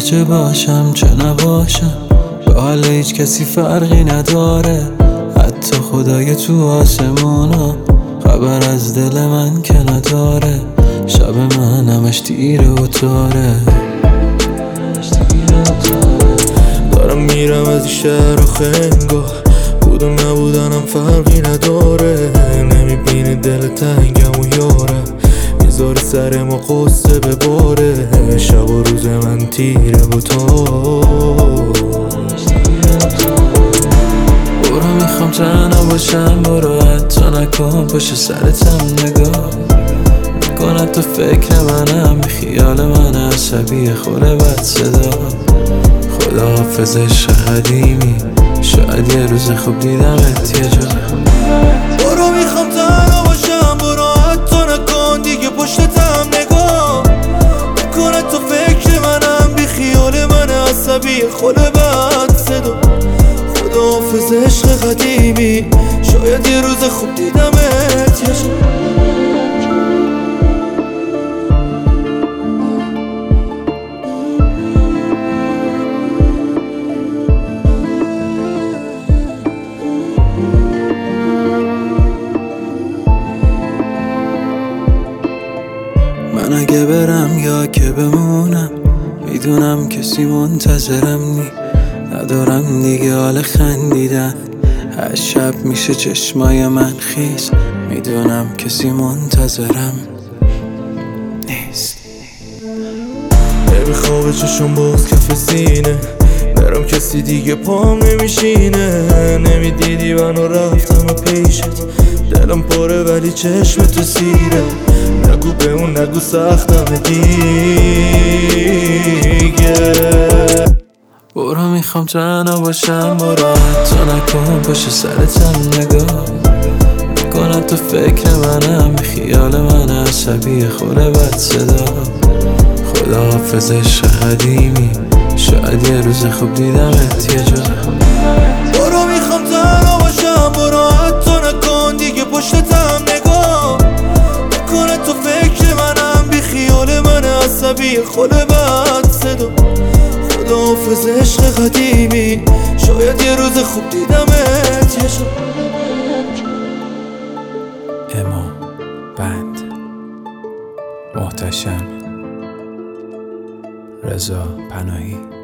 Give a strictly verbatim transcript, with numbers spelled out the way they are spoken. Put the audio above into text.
چه باشم چه نباشم، به حال هیچ کسی فرقی نداره. حتی خدای تو آسمونا خبر از دل من که نداره. شب من همش تیره و تاره، دارم میرم از این شهر آخه انگاه بود و نبودنم فرقی نداره. نمیبینی دل تنگم و یارم میذاری سر ما قصه بباره. شب و روز من تیره و تار، برو میخوام تنها باشم، برو حتی نکن پشت سرتم نگاه نکن. تو فکر منم، خیال من عصبی خوره بد صدا. خدا حافظ عشق قدیمی، شاید یه روز خوب دیدمت یه جا. برو میخوام تنها باشم، برو حتی نکن دیگه پشتتم نگاه نکنه. تو فکر منم، بی خیال من عصبی خوله بد صدا. خدا حافظ عشق قدیمی، شاید یه روز خوب دیدمت یه جا. من اگه برم یا که بمونم، میدونم کسی منتظرم نی. ندارم دیگه حال خندیدن، هر شب میشه چشمای من خیس. میدونم کسی منتظرم نیست. نمیخواب چشم باز کف سینه، برم کسی دیگه پام نمیشینه. نمیدیدی منو رفتم و پیشت، دلم پاره ولی چشم تو سیره. نگو به اون نگو سختم دیگه. برو میخوام تنها باشم، برو حتی نکن پشت سرتم نگاه نکن. تو فکر منم، خیال من عصبی خوره بد صدا. خدا حافظ عشق قدیمی، شاید یه روز خوب دیدمت یه جا. برو میخوام تنها باشم، برو حتی نکن دیگه پشتتم نگاه نکنه. تو فکر منم، بی خیال من عصبی خوله بد صدا. خدا حافظ عشق قدیمی، شاید یه روز خوب دیدمت یه جا. اما بند محتشم رضا پناهی.